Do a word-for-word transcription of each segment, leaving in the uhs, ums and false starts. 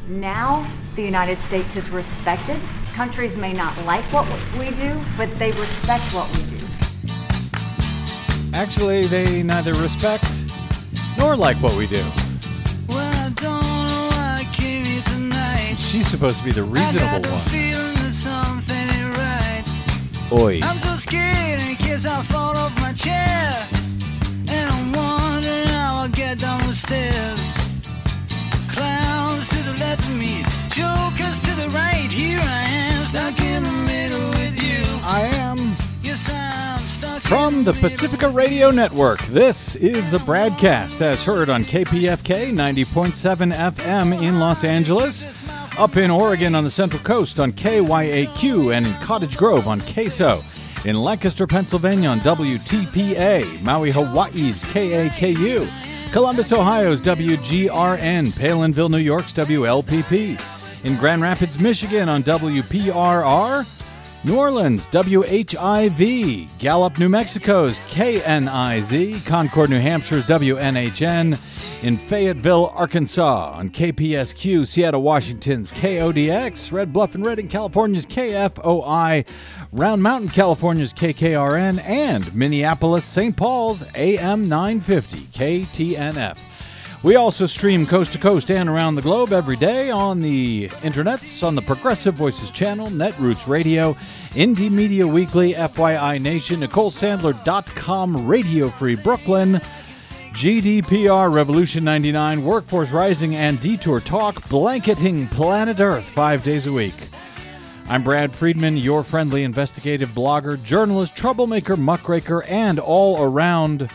Now, the United States is respected. Countries may not like what we do, but they respect what we do. Actually, they neither respect nor like what we do. Well, I don't know why I came here tonight. She's supposed to be the reasonable I got one. the feeling that something ain't right. Oi. I'm so scared in case I fall off my chair. And I'm wondering how I'll get down the stairs. Clowns to the left of me, jokers to the right. Here I am, stuck in the middle with you. I am. Yes, I'm stuck From in the the Pacifica Radio Network, this is the Bradcast, as heard on K P F K ninety point seven F M in Los Angeles, up in Oregon on the Central Coast on K Y A Q, and in Cottage Grove on K S O, in Lancaster, Pennsylvania on W T P A, Maui, Hawaii's K A K U, Columbus, Ohio's W G R N, Palinville, New York's W L P P, in Grand Rapids, Michigan on W P R R, New Orleans, W H I V, Gallup, New Mexico's K N I Z, Concord, New Hampshire's W N H N, in Fayetteville, Arkansas on K P S Q, Seattle, Washington's K O D X, Red Bluff and Redding, California's K F O I, Round Mountain, California's K K R N, and Minneapolis, Saint Paul's A M nine fifty, K T N F. We also stream coast to coast and around the globe every day on the internets, on the Progressive Voices channel, Netroots Radio, Indie Media Weekly, F Y I Nation, Nicole Sandler dot com, Radio Free Brooklyn, G D P R, Revolution ninety-nine, Workforce Rising, and Detour Talk, blanketing planet Earth five days a week. I'm Brad Friedman, your friendly investigative blogger, journalist, troublemaker, muckraker, and all-around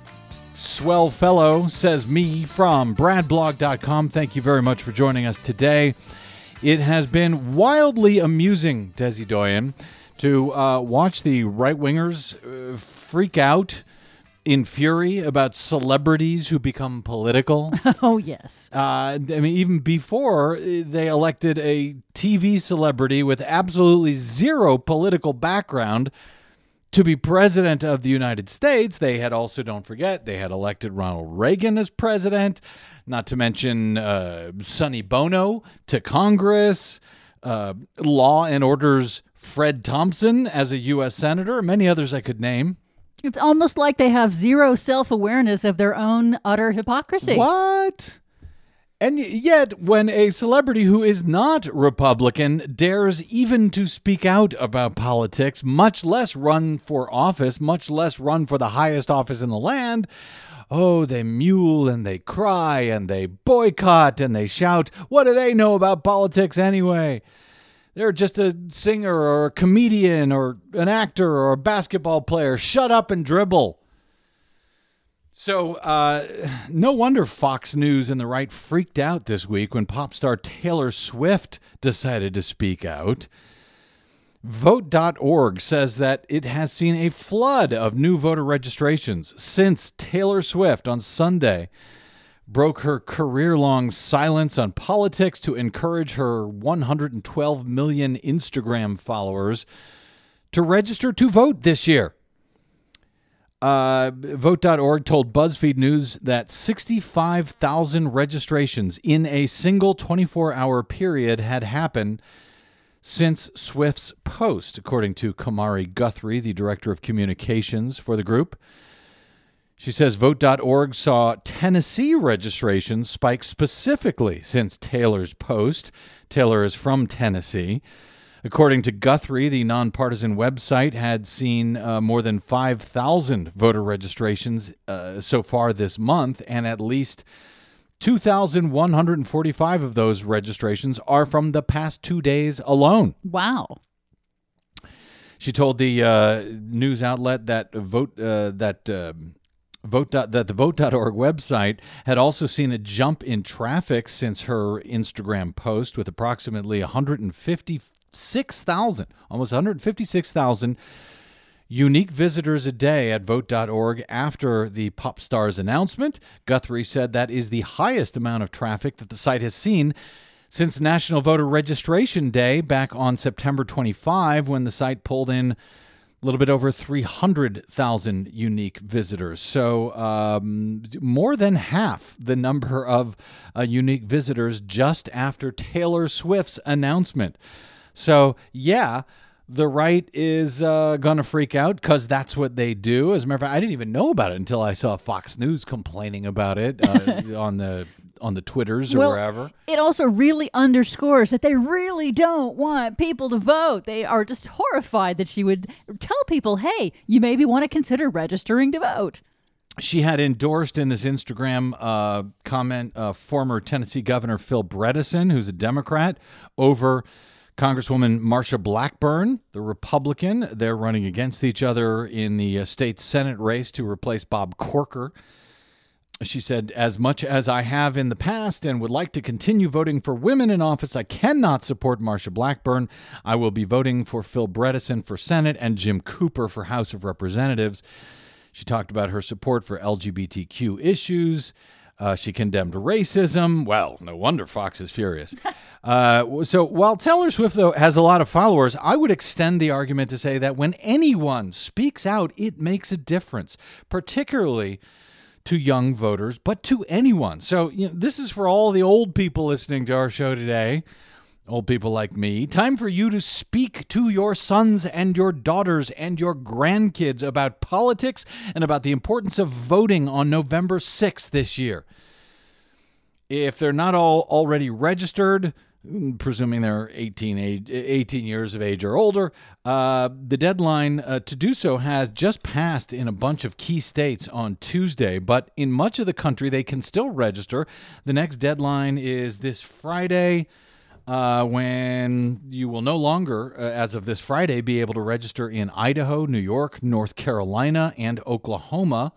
swell fellow, says me, from brad blog dot com. Thank you very much for joining us today. It has been wildly amusing, Desi Doyen, to uh, watch the right-wingers uh, freak out in fury about celebrities who become political. Oh, yes. Uh, I mean, even before they elected a T V celebrity with absolutely zero political background to be president of the United States, they had also, don't forget, they had elected Ronald Reagan as president, not to mention uh, Sonny Bono to Congress, uh, Law and Order's Fred Thompson as a U S senator, many others I could name. It's almost like they have zero self-awareness of their own utter hypocrisy. What? And yet, when a celebrity who is not Republican dares even to speak out about politics, much less run for office, much less run for the highest office in the land, oh, they mule and they cry and they boycott and they shout, what do they know about politics anyway? They're just a singer or a comedian or an actor or a basketball player. Shut up and dribble. So, uh, no wonder Fox News and the right freaked out this week when pop star Taylor Swift decided to speak out. Vote dot org says that it has seen a flood of new voter registrations since Taylor Swift on Sunday broke her career-long silence on politics to encourage her one hundred twelve million Instagram followers to register to vote this year. Uh, Vote dot org told BuzzFeed News that sixty-five thousand registrations in a single twenty-four hour period had happened since Swift's post, according to Kamari Guthrie, the director of communications for the group. She says Vote dot org saw Tennessee registrations spike specifically since Taylor's post. Taylor is from Tennessee. According to Guthrie, the nonpartisan website had seen uh, more than five thousand voter registrations uh, so far this month, and at least two thousand one hundred forty-five of those registrations are from the past two days alone. Wow. She told the uh, news outlet that vote uh, that uh, vote that the Vote dot org website had also seen a jump in traffic since her Instagram post, with approximately one hundred fifty-six thousand, almost one hundred fifty-six thousand unique visitors a day at Vote dot org after the pop star's announcement. Guthrie said that is the highest amount of traffic that the site has seen since National Voter Registration Day back on September twenty-fifth, when the site pulled in little bit over three hundred thousand unique visitors. So um, more than half the number of uh, unique visitors just after Taylor Swift's announcement. So, yeah, the right is uh, going to freak out because that's what they do. As a matter of fact, I didn't even know about it until I saw Fox News complaining about it uh, on the on the Twitters or well, wherever. It also really underscores that they really don't want people to vote. They are just horrified that she would tell people, hey, you maybe want to consider registering to vote. She had endorsed in this Instagram uh, comment uh, former Tennessee Governor Phil Bredesen, who's a Democrat, over Congresswoman Marsha Blackburn, the Republican. They're running against each other in the uh, state Senate race to replace Bob Corker. She said, as much as I have in the past and would like to continue voting for women in office, I cannot support Marsha Blackburn. I will be voting for Phil Bredesen for Senate and Jim Cooper for House of Representatives. She talked about her support for L G B T Q issues. Uh, she condemned racism. Well, no wonder Fox is furious. uh, so while Taylor Swift, though, has a lot of followers, I would extend the argument to say that when anyone speaks out, it makes a difference, particularly to young voters, but to anyone. So you know, this is for all the old people listening to our show today, old people like me. Time for you to speak to your sons and your daughters and your grandkids about politics and about the importance of voting on November sixth this year. If they're not all already registered, presuming they're eighteen, age, eighteen years of age or older, uh, the deadline uh, to do so has just passed in a bunch of key states on Tuesday. But in much of the country, they can still register. The next deadline is this Friday, uh, when you will no longer, uh, as of this Friday, be able to register in Idaho, New York, North Carolina, and Oklahoma.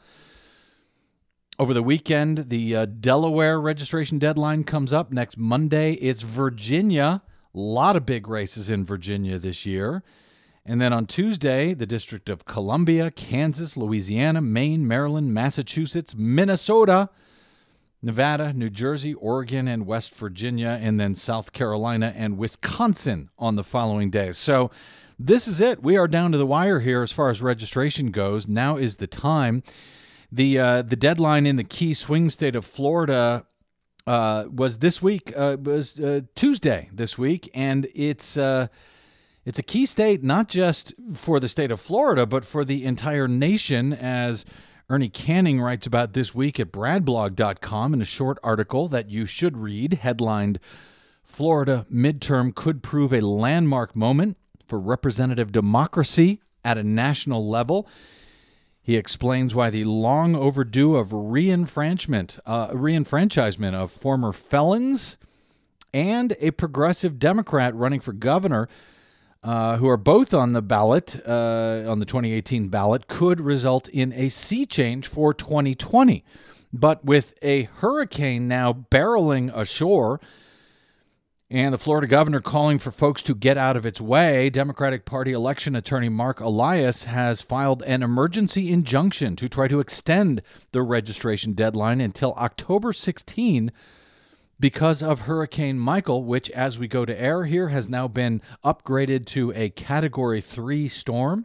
Over the weekend, the uh, Delaware registration deadline comes up. Next Monday, it's Virginia. A lot of big races in Virginia this year. And then on Tuesday, the District of Columbia, Kansas, Louisiana, Maine, Maryland, Massachusetts, Minnesota, Nevada, New Jersey, Oregon, and West Virginia, and then South Carolina and Wisconsin on the following days. So this is it. We are down to the wire here as far as registration goes. Now is the time. The uh, the deadline in the key swing state of Florida uh, was this week, uh, was uh, Tuesday this week, and it's uh, it's a key state not just for the state of Florida, but for the entire nation, as Ernie Canning writes about this week at brad blog dot com in a short article that you should read, headlined, Florida Midterm Could Prove a Landmark Moment for Representative Democracy at a National Level. He explains why the long overdue of reenfranchisement, uh, reenfranchisement of former felons and a progressive Democrat running for governor, uh, who are both on the ballot, uh, on the twenty eighteen ballot, could result in a sea change for twenty twenty. But with a hurricane now barreling ashore, and the Florida governor calling for folks to get out of its way, Democratic Party election attorney Mark Elias has filed an emergency injunction to try to extend the registration deadline until October sixteenth because of Hurricane Michael, which, as we go to air here, has now been upgraded to a Category three storm.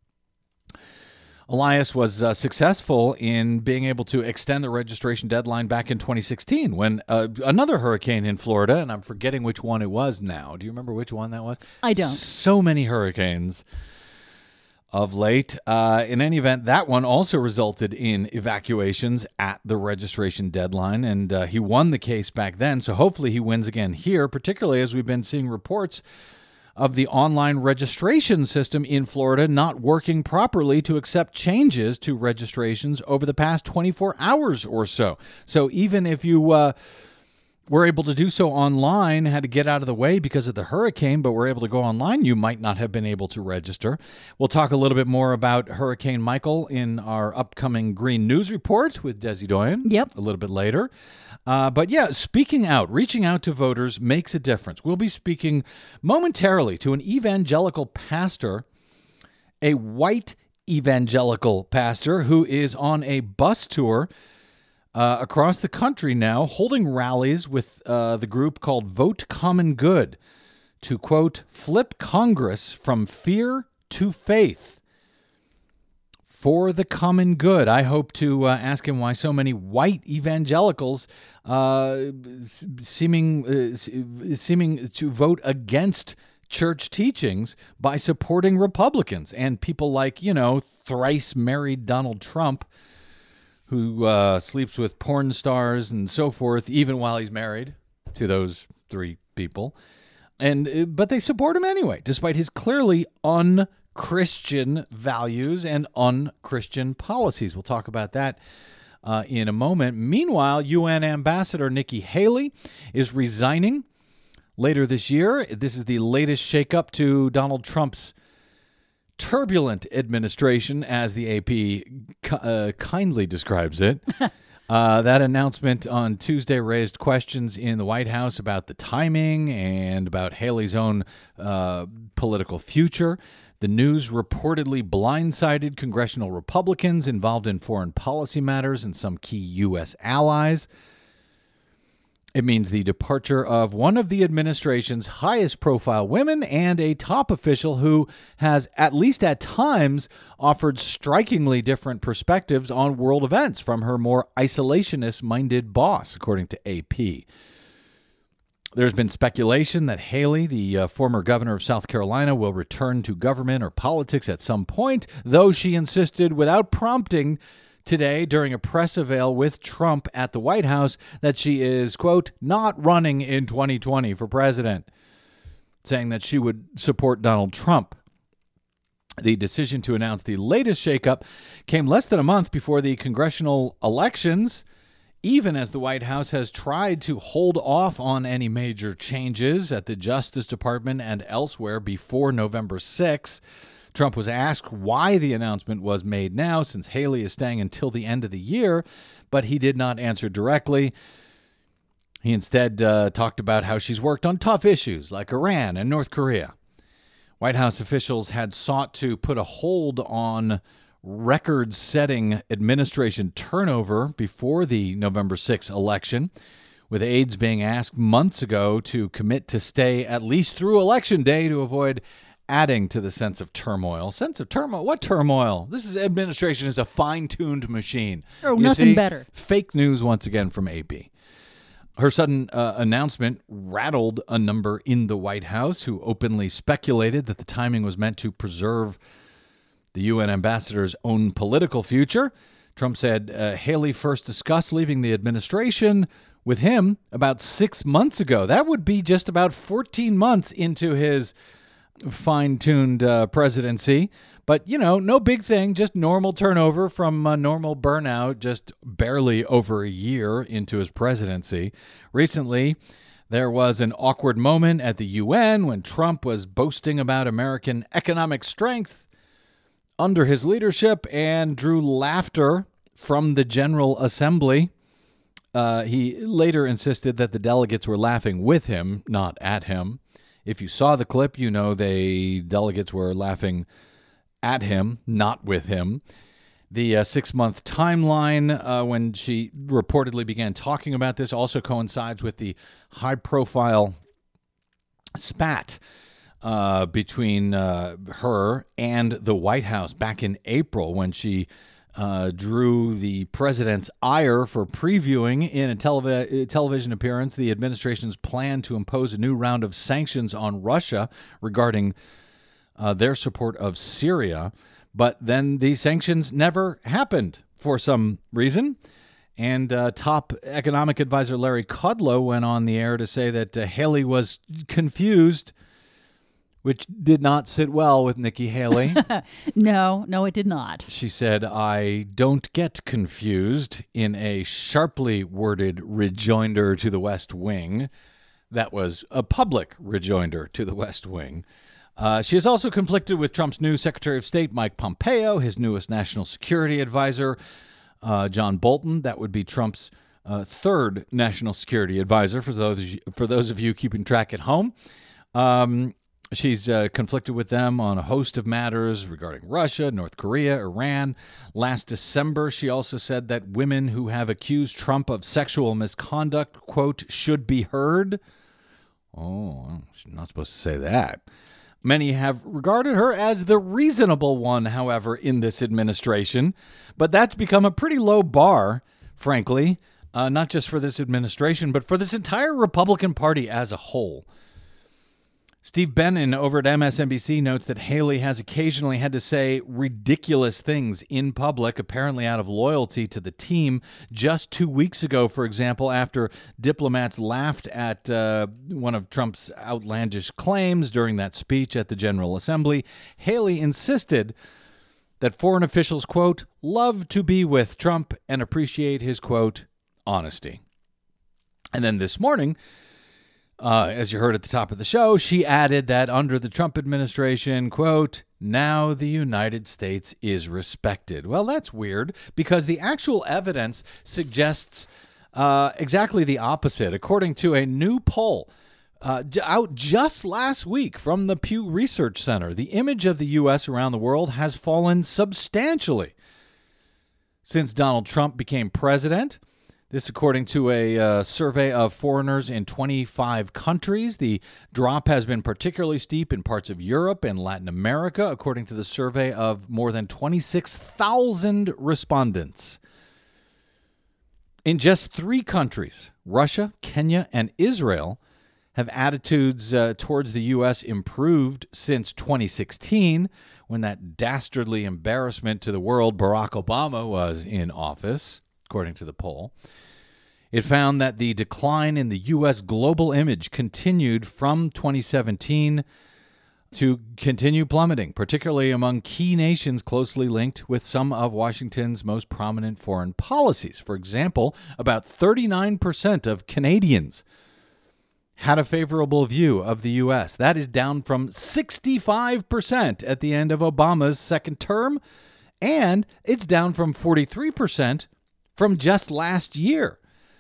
Elias was uh, successful in being able to extend the registration deadline back in twenty sixteen when uh, another hurricane in Florida, and I'm forgetting which one it was now. Do you remember which one that was? I don't. So many hurricanes of late. Uh, in any event, that one also resulted in evacuations at the registration deadline, and uh, he won the case back then, so hopefully he wins again here, particularly as we've been seeing reports of the online registration system in Florida not working properly to accept changes to registrations over the past twenty-four hours or so. So even if you uh, were able to do so online, had to get out of the way because of the hurricane, but were able to go online, you might not have been able to register. We'll talk a little bit more about Hurricane Michael in our upcoming Green News Report with Desi Doyen. Yep. A little bit later. Uh, but yeah, speaking out, reaching out to voters makes a difference. We'll be speaking momentarily to an evangelical pastor, a white evangelical pastor who is on a bus tour uh, across the country now, holding rallies with uh, the group called Vote Common Good to, quote, flip Congress from fear to faith. for the common good. I hope to uh, ask him why so many white evangelicals uh, seeming uh, seeming to vote against church teachings by supporting Republicans and people like, you know, thrice married Donald Trump, who uh, sleeps with porn stars and so forth, even while he's married to those three people. And but they support him anyway, despite his clearly un-Christian values and un-Christian policies. We'll talk about that uh, in a moment. Meanwhile, U N Ambassador Nikki Haley is resigning later this year. This is the latest shakeup to Donald Trump's turbulent administration, as the A P uh, kindly describes it. Uh, that announcement on Tuesday raised questions in the White House about the timing and about Haley's own uh, political future. The news reportedly blindsided congressional Republicans involved in foreign policy matters and some key U S allies. It means the departure of one of the administration's highest profile women and a top official who has, at least at times, offered strikingly different perspectives on world events from her more isolationist-minded boss, according to A P. There's been speculation that Haley, the uh, former governor of South Carolina, will return to government or politics at some point, though she insisted without prompting today during a press avail with Trump at the White House that she is, quote, not running in twenty twenty for president, saying that she would support Donald Trump. The decision to announce the latest shakeup came less than a month before the congressional elections, even as the White House has tried to hold off on any major changes at the Justice Department and elsewhere before November sixth. Trump was asked why the announcement was made now, since Haley is staying until the end of the year, but he did not answer directly. He instead uh, talked about how she's worked on tough issues like Iran and North Korea. White House officials had sought to put a hold on record-setting administration turnover before the November sixth election, with aides being asked months ago to commit to stay at least through Election Day to avoid adding to the sense of turmoil. Sense of turmoil? What turmoil? This is administration is a fine-tuned machine. Oh, You nothing see? better. Fake news once again from A P. Her sudden uh, announcement rattled a number in the White House who openly speculated that the timing was meant to preserve the U N ambassador's own political future. Trump said uh, Haley first discussed leaving the administration with him about six months ago. That would be just about fourteen months into his fine-tuned uh, presidency. But, you know, no big thing, just normal turnover from uh, normal burnout, just barely over a year into his presidency. Recently, there was an awkward moment at the U N when Trump was boasting about American economic strength under his leadership and drew laughter from the General Assembly. Uh, he later insisted that the delegates were laughing with him, not at him. If you saw the clip, you know the delegates were laughing at him, not with him. The uh, six-month timeline uh, when she reportedly began talking about this also coincides with the high-profile spat uh, between uh, her and the White House back in April when she uh, drew the president's ire for previewing in a telev- television appearance the administration's plan to impose a new round of sanctions on Russia regarding uh, their support of Syria. But then these sanctions never happened for some reason. And uh, top economic advisor Larry Kudlow went on the air to say that uh, Haley was confused, which did not sit well with Nikki Haley. No, no, it did not. She said, I don't get confused, in a sharply worded rejoinder to the West Wing. That was a public rejoinder to the West Wing. Uh, she is also conflicted with Trump's new Secretary of State, Mike Pompeo, his newest national security advisor, uh, John Bolton. That would be Trump's uh, third national security advisor, for those, for those of you keeping track at home. Um, she's uh, conflicted with them on a host of matters regarding Russia, North Korea, Iran. Last December, she also said that women who have accused Trump of sexual misconduct, quote, should be heard. Oh, she's not supposed to say that. Many have regarded her as the reasonable one, however, in this administration. But that's become a pretty low bar, frankly, uh, not just for this administration, but for this entire Republican Party as a whole. Steve Bannon over at M S N B C notes that Haley has occasionally had to say ridiculous things in public, apparently out of loyalty to the team. Just two weeks ago, for example, after diplomats laughed at uh, one of Trump's outlandish claims during that speech at the General Assembly, Haley insisted that foreign officials, quote, love to be with Trump and appreciate his, quote, honesty. And then this morning, Uh, as you heard at the top of the show, she added that under the Trump administration, quote, now the United States is respected. Well, that's weird because the actual evidence suggests uh, exactly the opposite. According to a new poll uh, out just last week from the Pew Research Center, the image of the U S around the world has fallen substantially since Donald Trump became president. This, according to a uh, survey of foreigners in twenty-five countries. The drop has been particularly steep in parts of Europe and Latin America, according to the survey of more than twenty-six thousand respondents. In just three countries, Russia, Kenya, and Israel, have attitudes uh, towards the U S improved since twenty sixteen, when that dastardly embarrassment to the world, Barack Obama, was in office, according to the poll. It found that the decline in the U S global image continued from twenty seventeen to continue plummeting, particularly among key nations closely linked with some of Washington's most prominent foreign policies. For example, about thirty-nine percent of Canadians had a favorable view of the U S. That is down from sixty-five percent at the end of Obama's second term, and it's down from forty-three percent from just last year.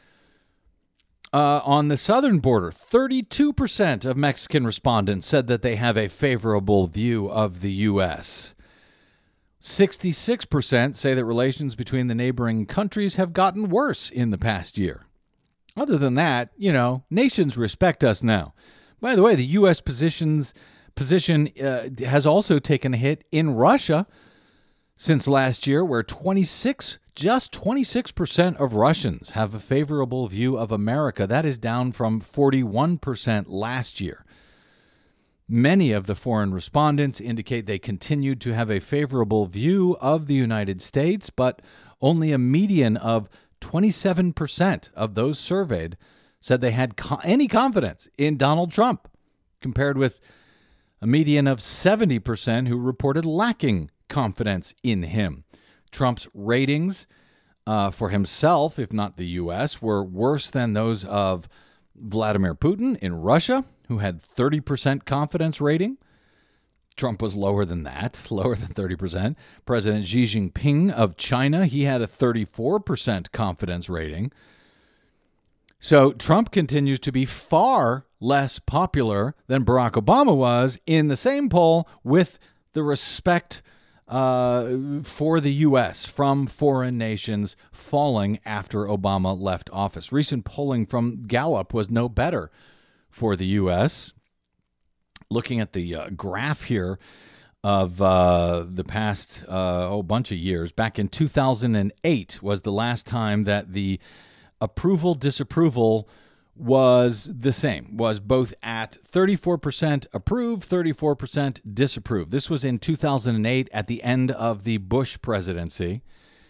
Uh, on the southern border, thirty-two percent of Mexican respondents said that they have a favorable view of the U S. sixty-six percent say that relations between the neighboring countries have gotten worse in the past year. Other than that, you know, nations respect us now. By the way, the U S positions, position uh, has also taken a hit in Russia since last year, where twenty-six Just twenty-six percent of Russians have a favorable view of America. That is down from forty-one percent last year. Many of the foreign respondents indicate they continued to have a favorable view of the United States, but only a median of twenty-seven percent of those surveyed said they had co- any confidence in Donald Trump, compared with a median of seventy percent who reported lacking confidence in him. Trump's ratings uh, for himself, if not the U S, were worse than those of Vladimir Putin in Russia, who had thirty percent confidence rating. Trump was lower than that, lower than thirty percent. President Xi Jinping of China, he had a thirty-four percent confidence rating. So Trump continues to be far less popular than Barack Obama was in the same poll, with the respect Uh, for the U S from foreign nations falling after Obama left office. Recent polling from Gallup was no better for the U S. Looking at the uh, graph here of uh, the past uh, oh, bunch of years, back in two thousand eight was the last time that the approval disapproval was the same, was both at thirty-four percent approve, thirty-four percent disapprove. This was in two thousand eight at the end of the Bush presidency.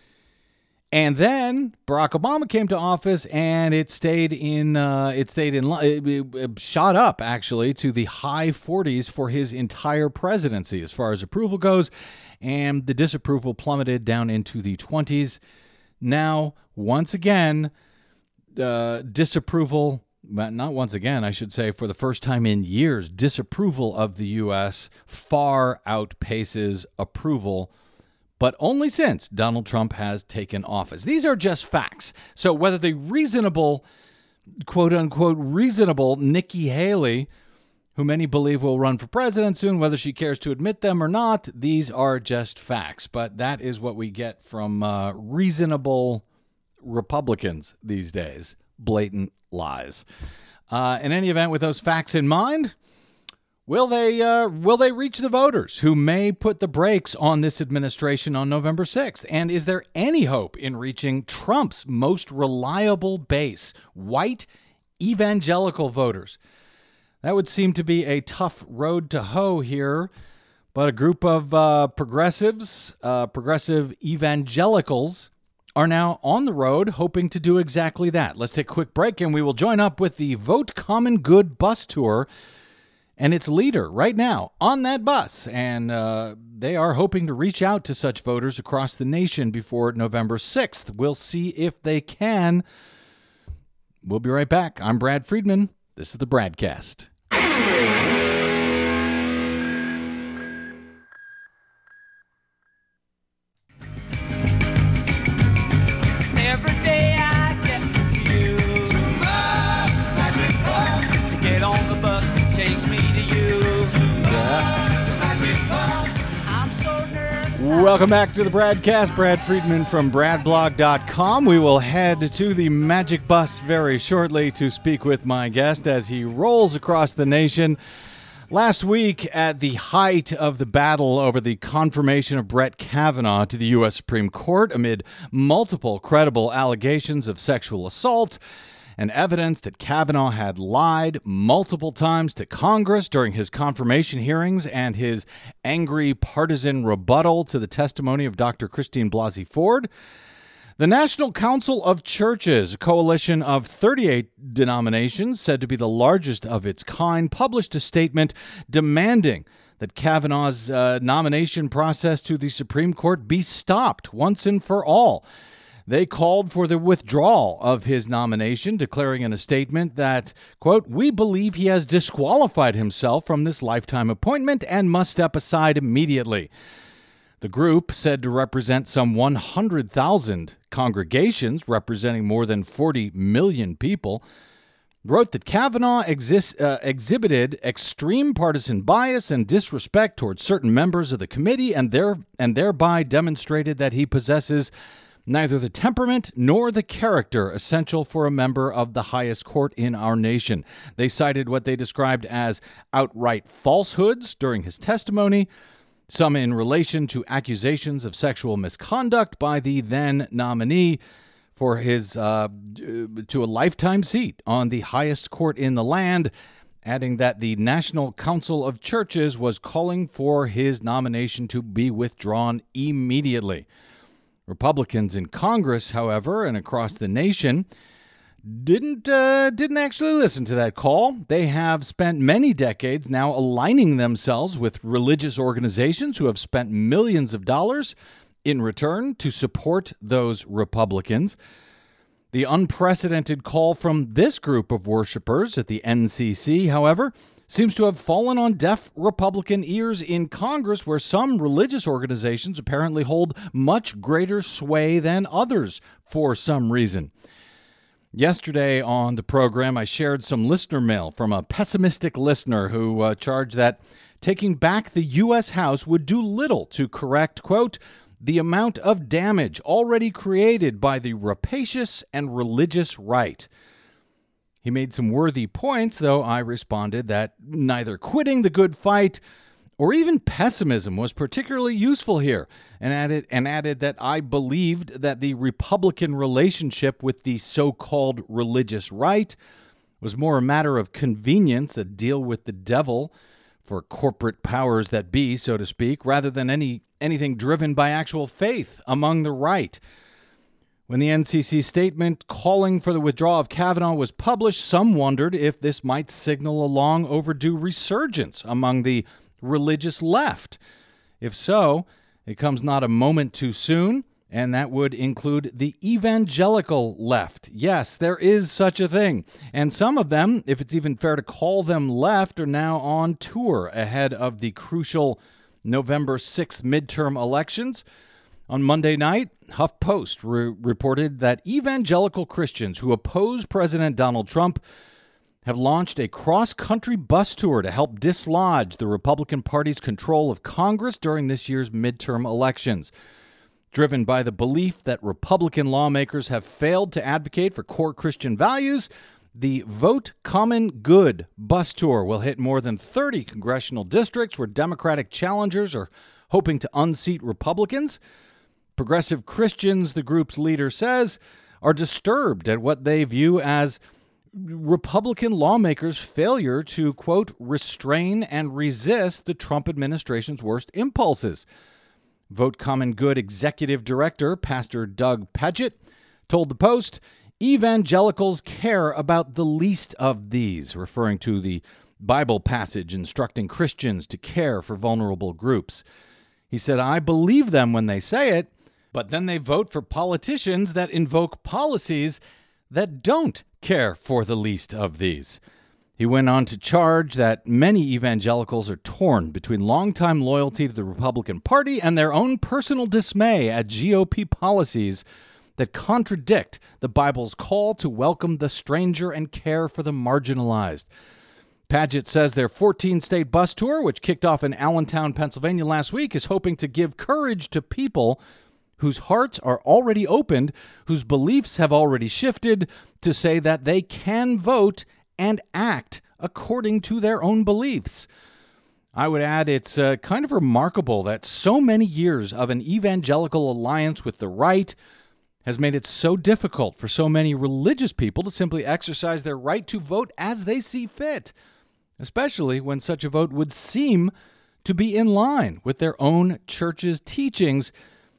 And then Barack Obama came to office, and it stayed in, uh, it stayed in, it, it shot up actually to the high forties for his entire presidency as far as approval goes. And the disapproval plummeted down into the twenties. Now, once again, Uh, disapproval, not once again, I should say, for the first time in years, disapproval of the U S far outpaces approval, but only since Donald Trump has taken office. These are just facts. So whether the reasonable, quote unquote, reasonable Nikki Haley, who many believe will run for president soon, whether she cares to admit them or not, these are just facts. But that is what we get from uh, reasonable Republicans these days. Blatant lies. Uh, in any event, with those facts in mind, Will they uh, will they reach the voters who may put the brakes on this administration on November sixth? And is there any hope in reaching Trump's most reliable base, white evangelical voters? That would seem to be a tough road to hoe here, but a group of uh, progressives, uh, progressive evangelicals, are now on the road hoping to do exactly that. Let's take a quick break, and we will join up with the Vote Common Good bus tour and its leader right now on that bus. And uh, they are hoping to reach out to such voters across the nation before November sixth. We'll see if they can. We'll be right back. I'm Brad Friedman. This is the Bradcast. Every day I get you. To get on the bus that takes me to you. I'm so nervous. Welcome back to the Bradcast. Brad Friedman from brad blog dot com. We will head to the Magic Bus very shortly to speak with my guest as he rolls across the nation. Last week, at the height of the battle over the confirmation of Brett Kavanaugh to the U S Supreme Court amid multiple credible allegations of sexual assault and evidence that Kavanaugh had lied multiple times to Congress during his confirmation hearings and his angry partisan rebuttal to the testimony of Doctor Christine Blasey Ford, the National Council of Churches, a coalition of thirty-eight denominations said to be the largest of its kind, published a statement demanding that Kavanaugh's uh, nomination process to the Supreme Court be stopped once and for all. They called for the withdrawal of his nomination, declaring in a statement that, quote, "We believe he has disqualified himself from this lifetime appointment and must step aside immediately." The group, said to represent some one hundred thousand congregations representing more than forty million people, wrote that Kavanaugh exist, uh, exhibited extreme partisan bias and disrespect towards certain members of the committee and, there, and thereby demonstrated that he possesses neither the temperament nor the character essential for a member of the highest court in our nation. They cited what they described as outright falsehoods during his testimony, some in relation to accusations of sexual misconduct by the then nominee for his uh, to a lifetime seat on the highest court in the land, adding that the National Council of Churches was calling for his nomination to be withdrawn immediately. Republicans in Congress, however, and across the nation, didn't uh, didn't actually listen to that call. They have spent many decades now aligning themselves with religious organizations who have spent millions of dollars in return to support those Republicans. The unprecedented call from this group of worshipers at the N C C, however, seems to have fallen on deaf Republican ears in Congress, where some religious organizations apparently hold much greater sway than others for some reason. Yesterday on the program, I shared some listener mail from a pessimistic listener who uh, charged that taking back the U S House would do little to correct, quote, the amount of damage already created by the rapacious and religious right. He made some worthy points, though I responded that neither quitting the good fight or even pessimism was particularly useful here, and added and added that I believed that the Republican relationship with the so-called religious right was more a matter of convenience, a deal with the devil for corporate powers that be, so to speak, rather than any anything driven by actual faith among the right. When the N C C statement calling for the withdrawal of Kavanaugh was published, some wondered if this might signal a long overdue resurgence among the religious left. If so, it comes not a moment too soon, and that would include the evangelical left. Yes, there is such a thing. And some of them, if it's even fair to call them left, are now on tour ahead of the crucial November sixth midterm elections. On Monday night, HuffPost re- reported that evangelical Christians who oppose President Donald Trump have launched a cross-country bus tour to help dislodge the Republican Party's control of Congress during this year's midterm elections. Driven by the belief that Republican lawmakers have failed to advocate for core Christian values The Vote Common Good bus tour will hit more than thirty congressional districts where Democratic challengers are hoping to unseat Republicans. Progressive Christians, the group's leader says, are disturbed at what they view as Republican lawmakers' failure to, quote, restrain and resist the Trump administration's worst impulses. Vote Common Good executive director, Pastor Doug Pagitt, told the Post, evangelicals care about the least of these, referring to the Bible passage instructing Christians to care for vulnerable groups. He said, I believe them when they say it, but then they vote for politicians that invoke policies that don't care for the least of these. He went on to charge that many evangelicals are torn between longtime loyalty to the Republican Party and their own personal dismay at G O P policies that contradict the Bible's call to welcome the stranger and care for the marginalized. Pagitt says their fourteen-state bus tour, which kicked off in Allentown, Pennsylvania last week, is hoping to give courage to people whose hearts are already opened, whose beliefs have already shifted, to say that they can vote and act according to their own beliefs. I would add it's uh, kind of remarkable that so many years of an evangelical alliance with the right has made it so difficult for so many religious people to simply exercise their right to vote as they see fit, especially when such a vote would seem to be in line with their own church's teachings,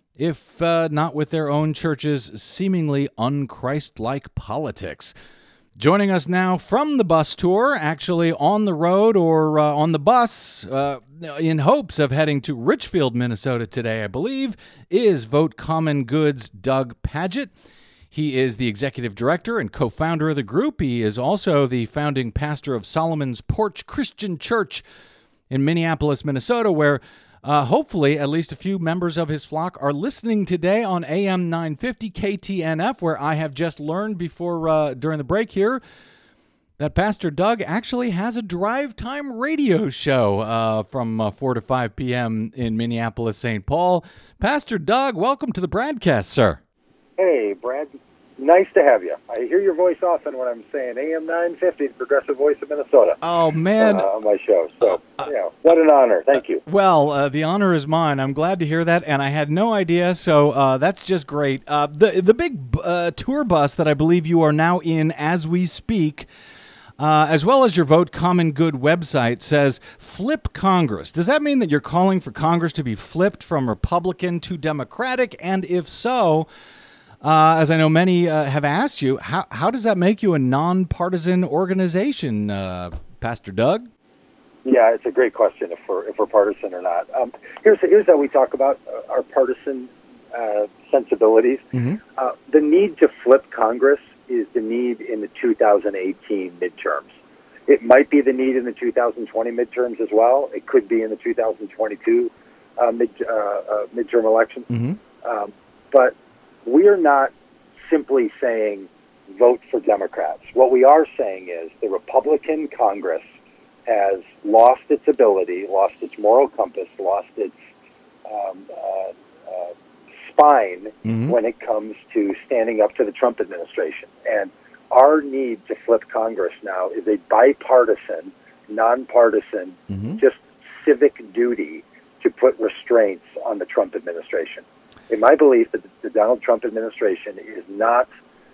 if uh, not with their own church's seemingly un-Christ-like politics. Joining us now from the bus tour, actually on the road or uh, on the bus, uh, in hopes of heading to Richfield, Minnesota today, I believe, is Vote Common Good's Doug Pagitt. He is the executive director and co-founder of the group. He is also the founding pastor of Solomon's Porch Christian Church in Minneapolis, Minnesota, where Uh, hopefully, at least a few members of his flock are listening today on A M nine fifty K T N F, where I have just learned before uh, during the break here that Pastor Doug actually has a drive time radio show uh, from uh, four to five p.m. in Minneapolis, Saint Paul. Pastor Doug, welcome to the broadcast, sir. Hey, Brad. Nice to have you. I hear your voice often when I'm saying A M nine fifty, the Progressive Voice of Minnesota. Oh, man. Uh, on my show. So, uh, you know, what an honor. Thank you. Well, uh, the honor is mine. I'm glad to hear that, and I had no idea, so uh, that's just great. Uh, the the big uh, tour bus that I believe you are now in as we speak, uh, as well as your Vote Common Good website, says Flip Congress. Does that mean that you're calling for Congress to be flipped from Republican to Democratic? And if so, Uh, as I know many uh, have asked you, how how does that make you a nonpartisan organization, uh, Pastor Doug? Yeah, it's a great question if we're, if we're partisan or not. Um, here's, here's how we talk about our partisan uh, sensibilities. Mm-hmm. Uh, the need to flip Congress is the need in the two thousand eighteen midterms. It might be the need in the two thousand twenty midterms as well. It could be in the two thousand twenty-two uh, mid, uh, uh, midterm elections. Mm-hmm. Um, but we are not simply saying vote for Democrats. What we are saying is the Republican Congress has lost its ability, lost its moral compass, lost its um, uh, uh, spine mm-hmm. when it comes to standing up to the Trump administration. And our need to flip Congress now is a bipartisan, nonpartisan, mm-hmm. just civic duty to put restraints on the Trump administration. In my belief, that the Donald Trump administration is not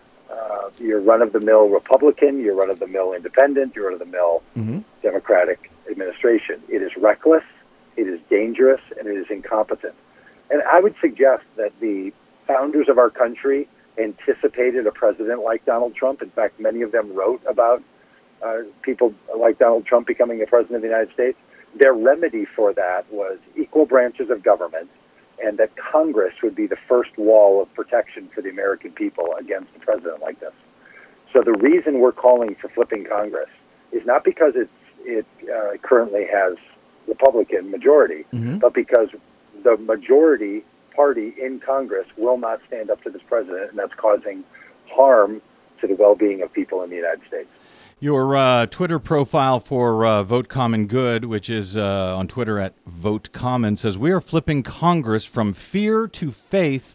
uh, your run-of-the-mill Republican, your run-of-the-mill independent, your run-of-the-mill mm-hmm. Democratic administration. It is reckless, it is dangerous, and it is incompetent. And I would suggest that the founders of our country anticipated a president like Donald Trump. In fact, many of them wrote about uh, people like Donald Trump becoming a president of the United States. Their remedy for that was equal branches of government, and that Congress would be the first wall of protection for the American people against a president like this. So the reason we're calling for flipping Congress is not because it's, it uh, currently has Republican majority, mm-hmm. but because the majority party in Congress will not stand up to this president, and that's causing harm to the well-being of people in the United States. Your uh, Twitter profile for uh, Vote Common Good, which is uh, on Twitter at Vote Common, says, we are flipping Congress from fear to faith,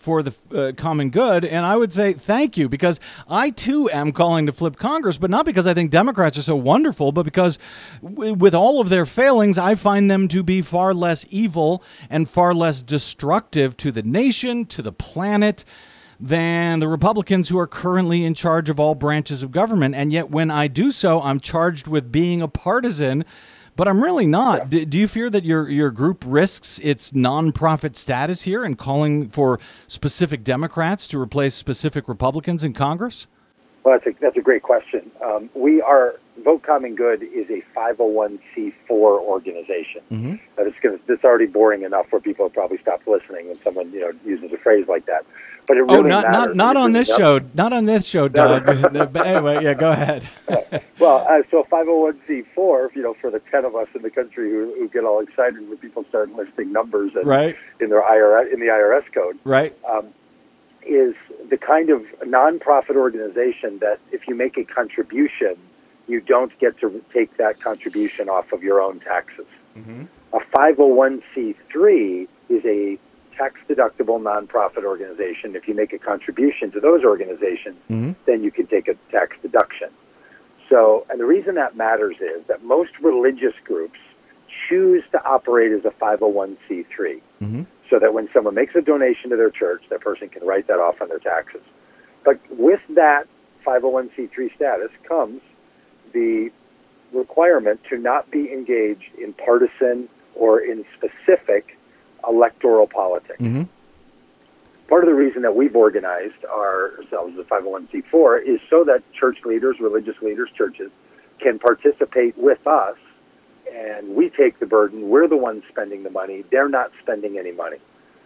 for the uh, common good. And I would say thank you, because I too am calling to flip Congress, but not because I think Democrats are so wonderful, but because w- with all of their failings, I find them to be far less evil and far less destructive to the nation, to the planet, than the Republicans who are currently in charge of all branches of government. And yet when I do so, I'm charged with being a partisan, but I'm really not. Do, do you fear that your your group risks its nonprofit status here and calling for specific Democrats to replace specific Republicans in Congress? Well, that's a, that's a great question. Um, we are, Vote Common Good is a five oh one c four organization. Mm-hmm. That is gonna, it's already boring enough where people have probably stopped listening when someone you know uses a phrase like that. But it really oh, not matters. not not on this show. Not on this show, Doug. But anyway, yeah, go ahead. Well, uh, so five oh one c four, you know, for the ten of us in the country who, who get all excited when people start listing numbers and, right. in their I R S in the I R S code, right, um, is the kind of nonprofit organization that if you make a contribution, you don't get to take that contribution off of your own taxes. Mm-hmm. A five oh one c three is a tax-deductible nonprofit organization. If you make a contribution to those organizations, mm-hmm. then you can take a tax deduction. So, and the reason that matters is that most religious groups choose to operate as a five oh one c three, mm-hmm. so that when someone makes a donation to their church, that person can write that off on their taxes. But with that five oh one c three status comes the requirement to not be engaged in partisan or in specific electoral politics. Mm-hmm. Part of the reason that we've organized ourselves as a five oh one c four is so that church leaders, religious leaders, churches can participate with us, and we take the burden. We're the ones spending the money. They're not spending any money.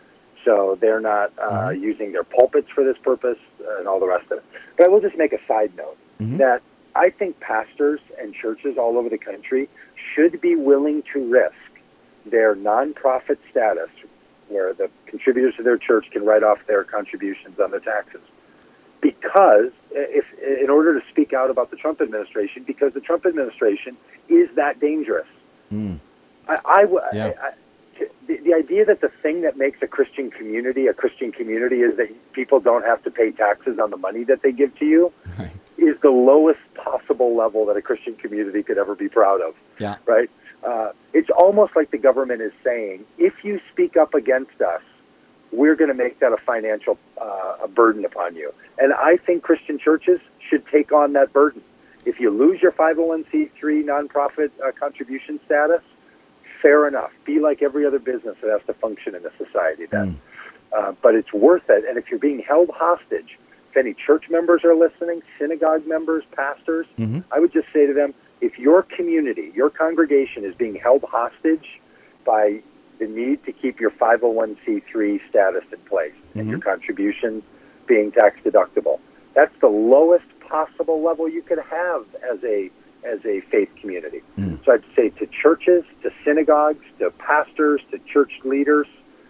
So they're not uh, mm-hmm. using their pulpits for this purpose and all the rest of it. But I will just make a side note mm-hmm. that I think pastors and churches all over the country should be willing to risk their nonprofit status, where the contributors to their church can write off their contributions on their taxes, because if in order to speak out about the Trump administration, because the Trump administration is that dangerous. Mm. I, I, yeah. I, I the, the idea that the thing that makes a Christian community a Christian community is that people don't have to pay taxes on the money that they give to you right. is the lowest possible level that a Christian community could ever be proud of. Yeah. Right. Uh, it's almost like the government is saying, if you speak up against us, we're going to make that a financial uh, a burden upon you. And I think Christian churches should take on that burden. If you lose your five oh one c three nonprofit uh, contribution status, fair enough. Be like every other business that has to function in a society then. Mm. Uh, but it's worth it. And if you're being held hostage, if any church members are listening, synagogue members, pastors, mm-hmm. I would just say to them, if your community, your congregation is being held hostage by the need to keep your five oh one c three status in place mm-hmm. and your contributions being tax deductible, that's the lowest possible level you could have as a as a faith community. Mm. So I'd say to churches, to synagogues, to pastors, to church leaders,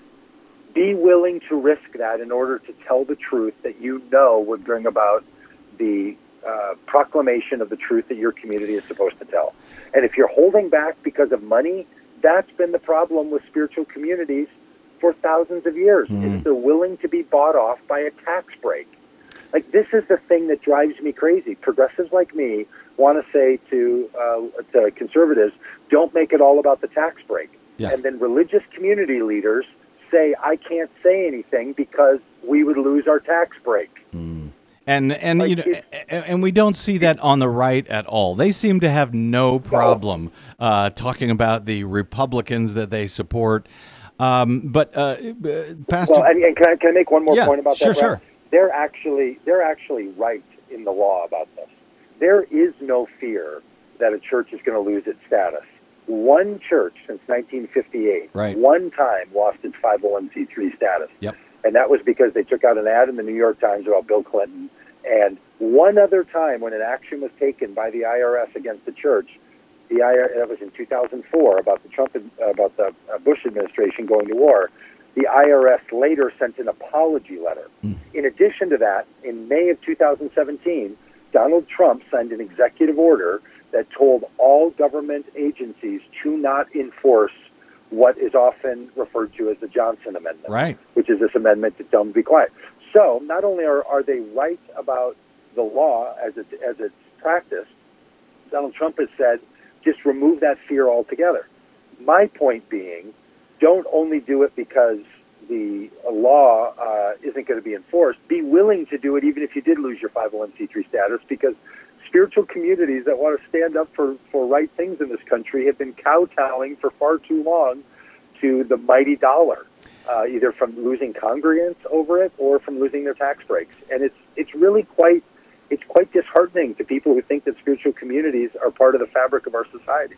be willing to risk that in order to tell the truth that you know would bring about the Uh, proclamation of the truth that your community is supposed to tell. And if you're holding back because of money, that's been the problem with spiritual communities for thousands of years. Mm. Is they're willing to be bought off by a tax break. Like, this is the thing that drives me crazy. Progressives like me want to say to, uh, to conservatives, don't make it all about the tax break. Yeah. And then religious community leaders say, I can't say anything because we would lose our tax break. Mm. And and like you know, and we don't see that on the right at all. They seem to have no problem uh, talking about the Republicans that they support. Um, but uh, Pastor, well, and, and can I can I make one more yeah, point about sure, that? Sure, sure. They're actually they're actually right in the law about this. There is no fear that a church is going to lose its status. One church since nineteen fifty-eight, right. one time lost its five oh one c three status. Yep. And that was because they took out an ad in the New York Times about Bill Clinton. And one other time when an action was taken by the I R S against the church, the I R S, that was in two thousand four about the Trump about the Bush administration going to war. The I R S later sent an apology letter. Mm. In addition to that, in May of two thousand seventeen, Donald Trump signed an executive order that told all government agencies to not enforce what is often referred to as the Johnson Amendment, Right. which is this amendment to tell them to be quiet. So not only are, are they right about the law as it, as it's practiced, Donald Trump has said, just remove that fear altogether. My point being, don't only do it because the law uh, isn't going to be enforced. Be willing to do it even if you did lose your five oh one c three status, because spiritual communities that want to stand up for, for right things in this country have been kowtowing for far too long to the mighty dollar, uh, either from losing congregants over it or from losing their tax breaks. And it's it's really quite it's quite disheartening to people who think that spiritual communities are part of the fabric of our society.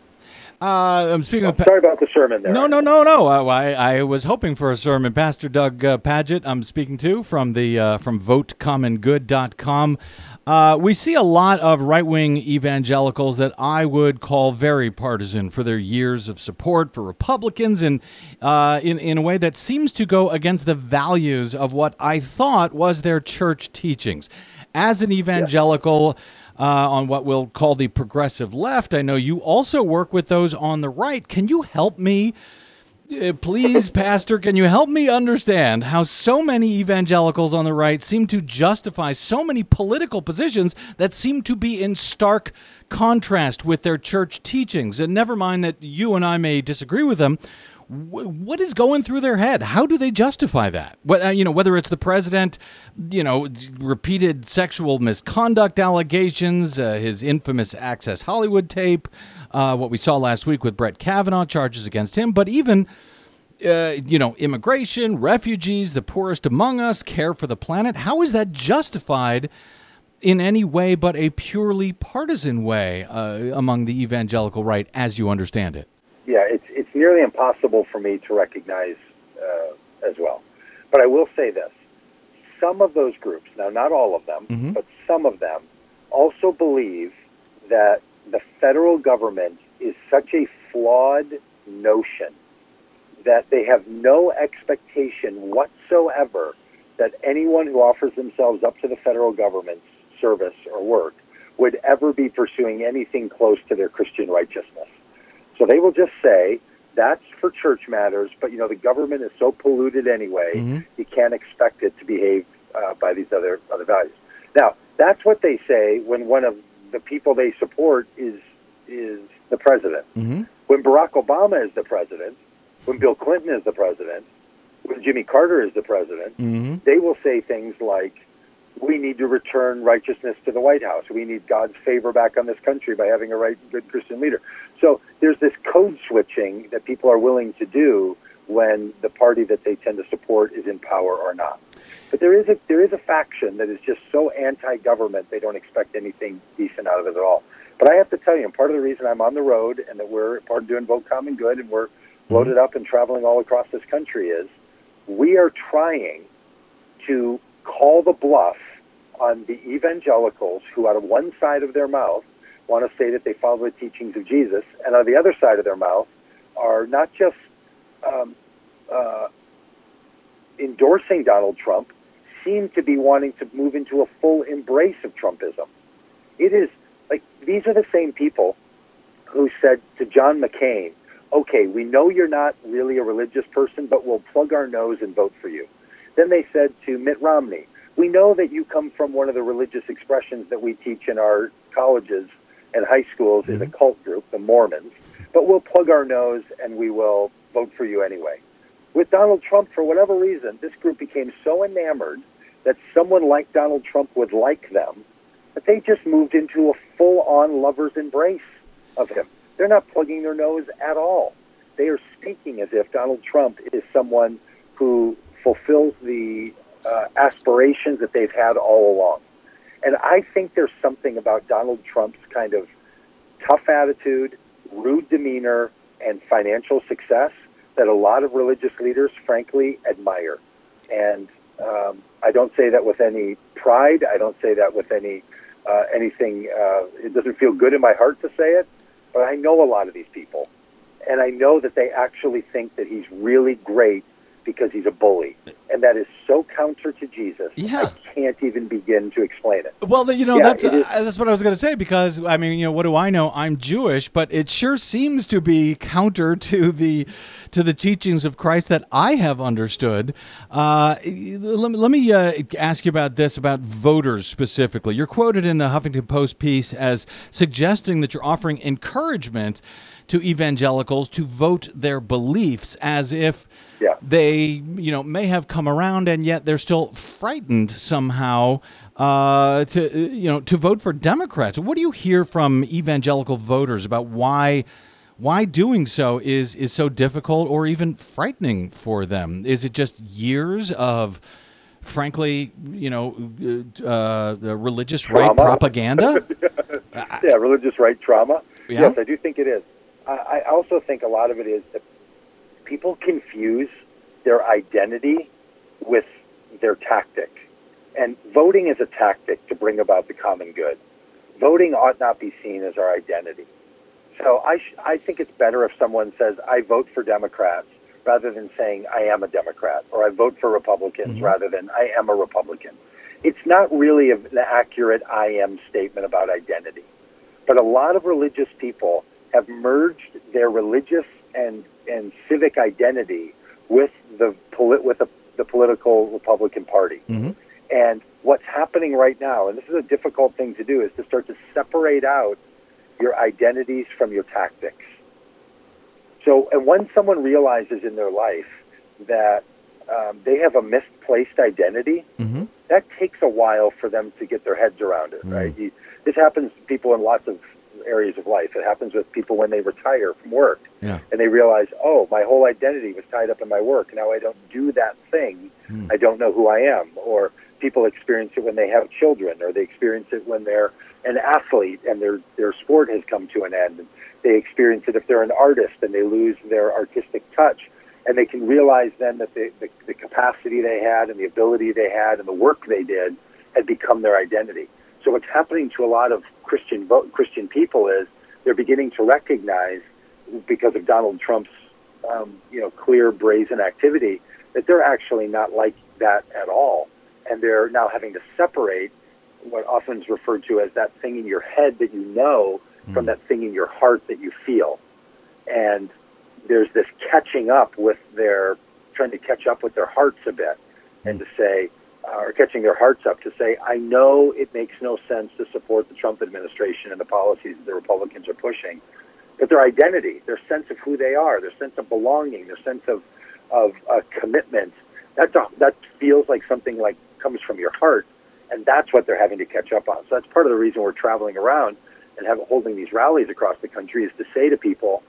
Uh, I'm speaking Well, of. Pa- sorry about the sermon there. No, no, no, no. I, I was hoping for a sermon. Pastor Doug uh, Pagitt, I'm speaking to from the uh, from vote common good dot com. Uh, we see a lot of right-wing evangelicals that I would call very partisan for their years of support for Republicans, and uh, in in a way that seems to go against the values of what I thought was their church teachings. As an evangelical. Yeah. Uh, on what we'll call the progressive left. I know you also work with those on the right. Can you help me, uh, please, Pastor, can you help me understand how so many evangelicals on the right seem to justify so many political positions that seem to be in stark contrast with their church teachings? And never mind that you and I may disagree with them. What is going through their head? How do they justify that? You know, whether it's the president, you know, repeated sexual misconduct allegations, uh, his infamous Access Hollywood tape, uh, what we saw last week with Brett Kavanaugh, charges against him, but even, uh, you know, immigration, refugees, the poorest among us, care for the planet. How is that justified in any way but a purely partisan way uh, among the evangelical right, as you understand it? Yeah, it's it's nearly impossible for me to recognize uh, as well. But I will say this. Some of those groups, now not all of them, mm-hmm. but some of them, also believe that the federal government is such a flawed notion that they have no expectation whatsoever that anyone who offers themselves up to the federal government's service or work would ever be pursuing anything close to their Christian righteousness. So they will just say, that's for church matters, but, you know, the government is so polluted anyway, mm-hmm. you can't expect it to behave uh, by these other other values. Now, that's what they say when one of the people they support is is the president. Mm-hmm. When Barack Obama is the president, when Bill Clinton is the president, when Jimmy Carter is the president, mm-hmm. they will say things like, we need to return righteousness to the White House. We need God's favor back on this country by having a right, good Christian leader. So there's this code switching that people are willing to do when the party that they tend to support is in power or not. But there is a there is a faction that is just so anti-government they don't expect anything decent out of it at all. But I have to tell you, and part of the reason I'm on the road and that we're part of doing Vote Common Good and we're loaded up and traveling all across this country is we are trying to call the bluff on the evangelicals who out of one side of their mouth want to say that they follow the teachings of Jesus, and on the other side of their mouth are not just um, uh, endorsing Donald Trump, seem to be wanting to move into a full embrace of Trumpism. It is like these are the same people who said to John McCain, okay, we know you're not really a religious person, but we'll plug our nose and vote for you. Then they said to Mitt Romney, we know that you come from one of the religious expressions that we teach in our colleges and high schools mm-hmm. is a cult group, the Mormons, but we'll plug our nose and we will vote for you anyway. With Donald Trump, for whatever reason, this group became so enamored that someone like Donald Trump would like them that they just moved into a full-on lover's embrace of him. They're not plugging their nose at all. They are speaking as if Donald Trump is someone who fulfills the uh, aspirations that they've had all along. And I think there's something about Donald Trump's kind of tough attitude, rude demeanor, and financial success that a lot of religious leaders, frankly, admire. And um, I don't say that with any pride. I don't say that with any uh, anything. Uh, it doesn't feel good in my heart to say it, but I know a lot of these people. And I know that they actually think that he's really great because he's a bully. And that is so counter to Jesus. Yeah. I can't even begin to explain it. Well, you know, Yeah, that's it is- uh, that's what I was going to say, because I mean, you know, what do I know? I'm Jewish, but it sure seems to be counter to the to the teachings of Christ that I have understood. Uh, let me, let me uh, ask you about this, about voters specifically. You're quoted in the Huffington Post piece as suggesting that you're offering encouragement to evangelicals to vote their beliefs, as if Yeah. they, you know, may have come around, and yet they're still frightened somehow uh, to, you know, to vote for Democrats. What do you hear from evangelical voters about why, why doing so is is so difficult or even frightening for them? Is it just years of, frankly, you know, uh, uh, religious right Trauma. propaganda? Yeah, religious right trauma. Yeah. Yes, I do think it is. I I also think a lot of it is that people confuse their identity with their tactic. And voting is a tactic to bring about the common good. Voting ought not be seen as our identity. So I, sh- I think it's better if someone says, I vote for Democrats, rather than saying, I am a Democrat, or I vote for Republicans, Mm-hmm. rather than I am a Republican. It's not really an accurate I am statement about identity. But a lot of religious people have merged their religious and, and civic identity with the polit- with the, the political Republican Party. Mm-hmm. And what's happening right now, and this is a difficult thing to do, is to start to separate out your identities from your tactics. So, and when someone realizes in their life that um, they have a misplaced identity, Mm-hmm. that takes a while for them to get their heads around it, Mm. right? You, this happens to people in lots of areas of life. It happens with people when they retire from work, Yeah. and they realize, oh, my whole identity was tied up in my work. Now I don't do that thing. Mm. I don't know who I am. Or people experience it when they have children, or they experience it when they're an athlete and their their sport has come to an end. And they experience it if they're an artist and they lose their artistic touch. And they can realize then that the, the, the capacity they had and the ability they had and the work they did had become their identity. So what's happening to a lot of Christian vote, Christian people is they're beginning to recognize, because of Donald Trump's um, you know clear, brazen activity, that they're actually not like that at all. And they're now having to separate what often is referred to as that thing in your head that you know from that thing in your heart that you feel. And there's this catching up with their, trying to catch up with their hearts a bit, and to say, uh, or catching their hearts up to say, I know it makes no sense to support the Trump administration and the policies that the Republicans are pushing, but their identity, their sense of who they are, their sense of belonging, their sense of, of uh, commitment, that's a, that feels like something like comes from your heart, and that's what they're having to catch up on. So that's part of the reason we're traveling around and have, holding these rallies across the country, is to say to people,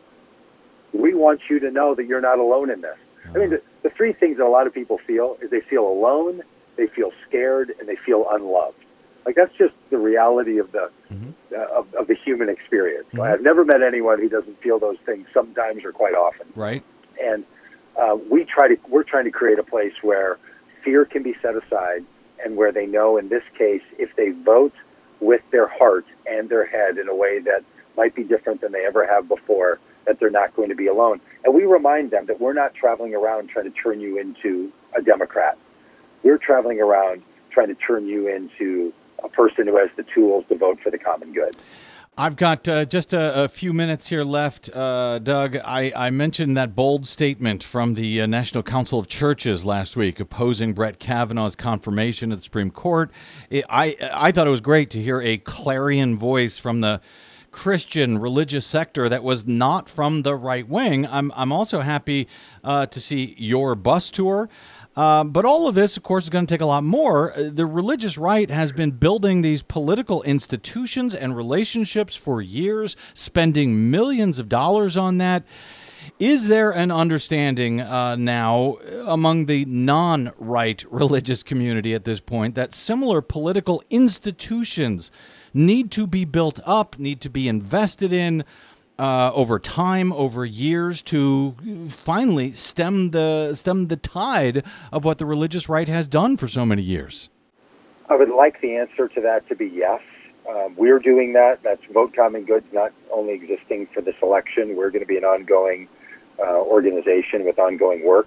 we want you to know that you're not alone in this. I mean, the, the three things that a lot of people feel is they feel alone, they feel scared, and they feel unloved. Like, that's just the reality of the Mm-hmm. uh, of, of the human experience. Mhm. I've never met anyone who doesn't feel those things sometimes or quite often. Right. And uh, we try to we're trying to create a place where fear can be set aside, and where they know, in this case, if they vote with their heart and their head in a way that might be different than they ever have before, that they're not going to be alone. And we remind them that we're not traveling around trying to turn you into a Democrat. We're traveling around trying to turn you into a person who has the tools to vote for the common good. I've got uh, just a, a few minutes here left, uh, Doug. I, I mentioned that bold statement from the uh, National Council of Churches last week opposing Brett Kavanaugh's confirmation at the Supreme Court. It, I I thought it was great to hear a clarion voice from the Christian religious sector that was not from the right wing. I'm I'm also happy uh, to see your bus tour. Uh, but all of this, of course, is going to take a lot more. Uh, The religious right has been building these political institutions and relationships for years, spending millions of dollars on that. Is there an understanding uh, now among the non-right religious community at this point that similar political institutions need to be built up, need to be invested in uh, over time, over years, to finally stem the stem the tide of what the religious right has done for so many years? I would like the answer to that to be yes. Um, we're doing that. That's Vote Common Good's not only existing for this election. We're going to be an ongoing uh, organization with ongoing work.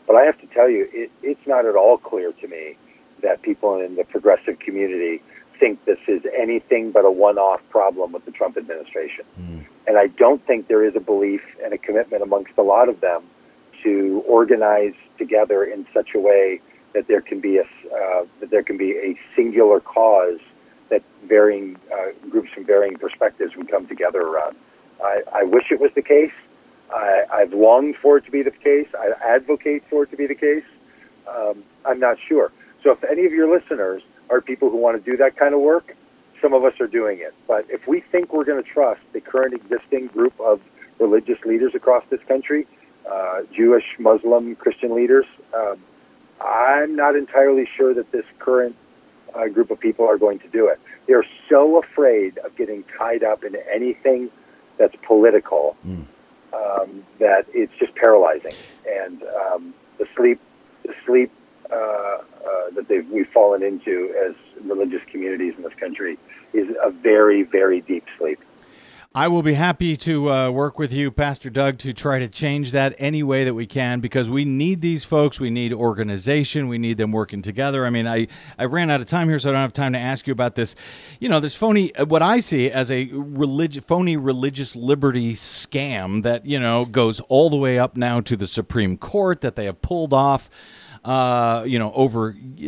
But I have to tell you, it, it's not at all clear to me that people in the progressive community think this is anything but a one-off problem with the Trump administration. Mm. And I don't think there is a belief and a commitment amongst a lot of them to organize together in such a way that there can be a uh, that there can be a singular cause that varying uh, groups from varying perspectives would come together around. I, I wish it was the case. I, I've longed for it to be the case. I advocate for it to be the case. Um, I'm not sure. So if any of your listeners are people who want to do that kind of work, some of us are doing it. But if we think we're going to trust the current existing group of religious leaders across this country, uh, Jewish, Muslim, Christian leaders, um, I'm not entirely sure that this current uh, group of people are going to do it. They're so afraid of getting tied up in anything that's political mm. um, that it's just paralyzing. And um, the sleep, the sleep uh, uh, that they've, we've fallen into as religious communities in this country is a very, very deep sleep. I will be happy to uh, work with you, Pastor Doug, to try to change that any way that we can, because we need these folks. We need organization. We need them working together. I mean, I, I ran out of time here, so I don't have time to ask you about this. You know, this phony, what I see as a relig- phony religious liberty scam that, you know, goes all the way up now to the Supreme Court that they have pulled off. Uh, you know, over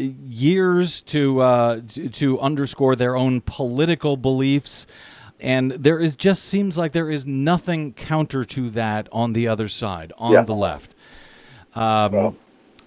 years to, uh, to to underscore their own political beliefs. And there is just seems like there is nothing counter to that on the other side, on yeah. the left. Um, well,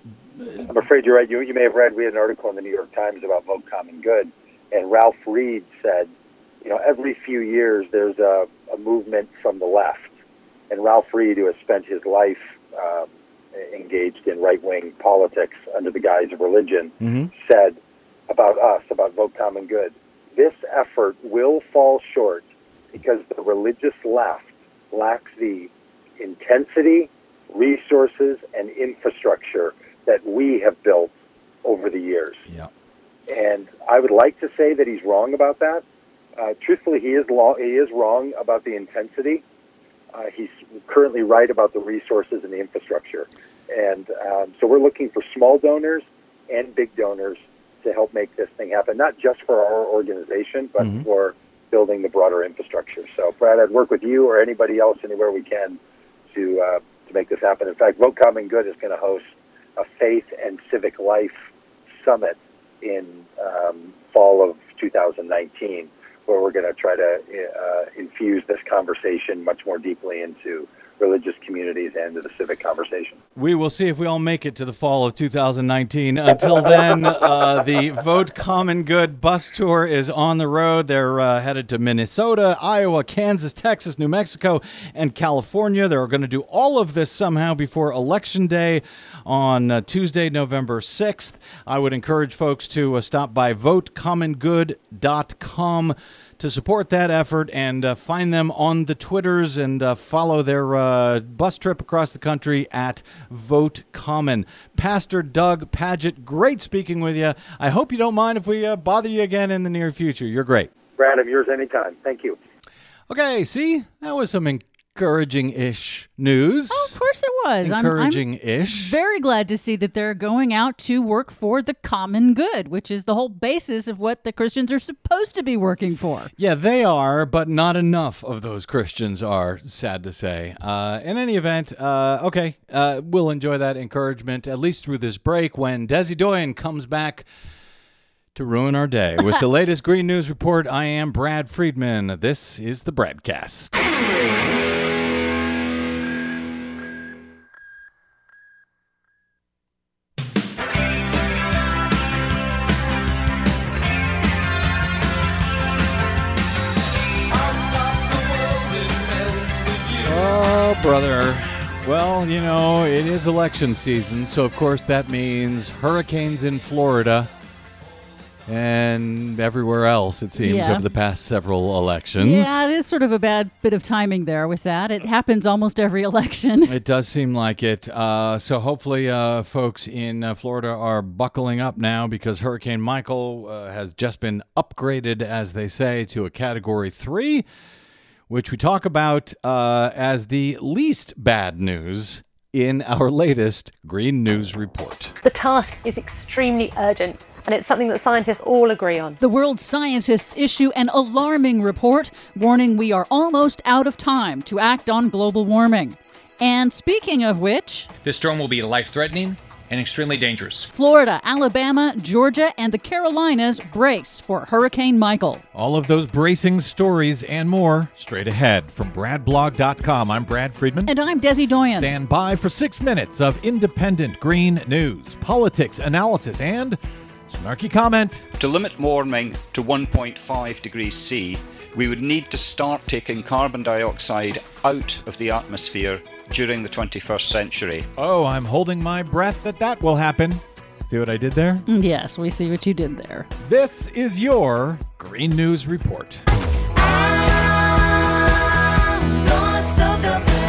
I'm afraid you're right. You, you may have read, we had an article in the New York Times about Vote Common Good, and Ralph Reed said, you know, every few years there's a, a movement from the left. And Ralph Reed, who has spent his life um, engaged in right-wing politics under the guise of religion, mm-hmm. said about us, about Vote Common Good, this effort will fall short because the religious left lacks the intensity, resources, and infrastructure that we have built over the years. Yeah. And I would like to say that he's wrong about that. Uh, truthfully, he is, lo- he is wrong about the intensity. Uh, he's currently right about the resources and the infrastructure. And um, so we're looking for small donors and big donors to help make this thing happen, not just for our organization, but mm-hmm. for building the broader infrastructure. So, Brad, I'd work with you or anybody else anywhere we can to uh, to make this happen. In fact, Vote Common Good is going to host a Faith and Civic Life Summit in um, fall of two thousand nineteen, where we're going to try to uh, infuse this conversation much more deeply into religious communities and to the civic conversation. We will see if we all make it to the fall of two thousand nineteen. Until then, uh, the Vote Common Good bus tour is on the road. They're uh, headed to Minnesota, Iowa, Kansas, Texas, New Mexico, and California. They're going to do all of this somehow before Election Day on uh, Tuesday, November sixth. I would encourage folks to uh, stop by vote common good dot com to support that effort and uh, find them on the Twitters and uh, follow their uh, bus trip across the country at Vote Common. Pastor Doug Pagitt, great speaking with you. I hope you don't mind if we uh, bother you again in the near future. You're great. Brad, I'm yours anytime. Thank you. Okay, see? That was some encouraging-ish news. Oh, of course it was. Encouraging-ish. I'm, I'm very glad to see that they're going out to work for the common good, which is the whole basis of what the Christians are supposed to be working for. Yeah, they are, but not enough of those Christians are, sad to say. Uh, in any event, uh, okay, uh, we'll enjoy that encouragement, at least through this break, when Desi Doyen comes back to ruin our day. With the latest Green News Report, I am Brad Friedman. This is the Bradcast. Oh, brother. Well, you know, it is election season, so of course that means hurricanes in Florida and everywhere else, it seems, yeah. over the past several elections. Yeah, it is sort of a bad bit of timing there with that. It happens almost every election. It does seem like it. Uh, so hopefully uh, folks in uh, Florida are buckling up now, because Hurricane Michael uh, has just been upgraded, as they say, to a Category three, which we talk about uh, as the least bad news in our latest Green News Report. The task is extremely urgent, and it's something that scientists all agree on. The world's scientists issue an alarming report warning we are almost out of time to act on global warming. And speaking of which, this storm will be life-threatening and extremely dangerous. Florida, Alabama, Georgia, and the Carolinas brace for Hurricane Michael. All of those bracing stories and more straight ahead. From brad blog dot com, I'm Brad Friedman. And I'm Desi Doyen. Stand by for six minutes of independent green news, politics, analysis, and snarky comment. To limit warming to one point five degrees C, we would need to start taking carbon dioxide out of the atmosphere during the twenty-first century. Oh, I'm holding my breath that that will happen. See what I did there? Yes, we see what you did there. This is your Green News Report. I'm gonna soak up the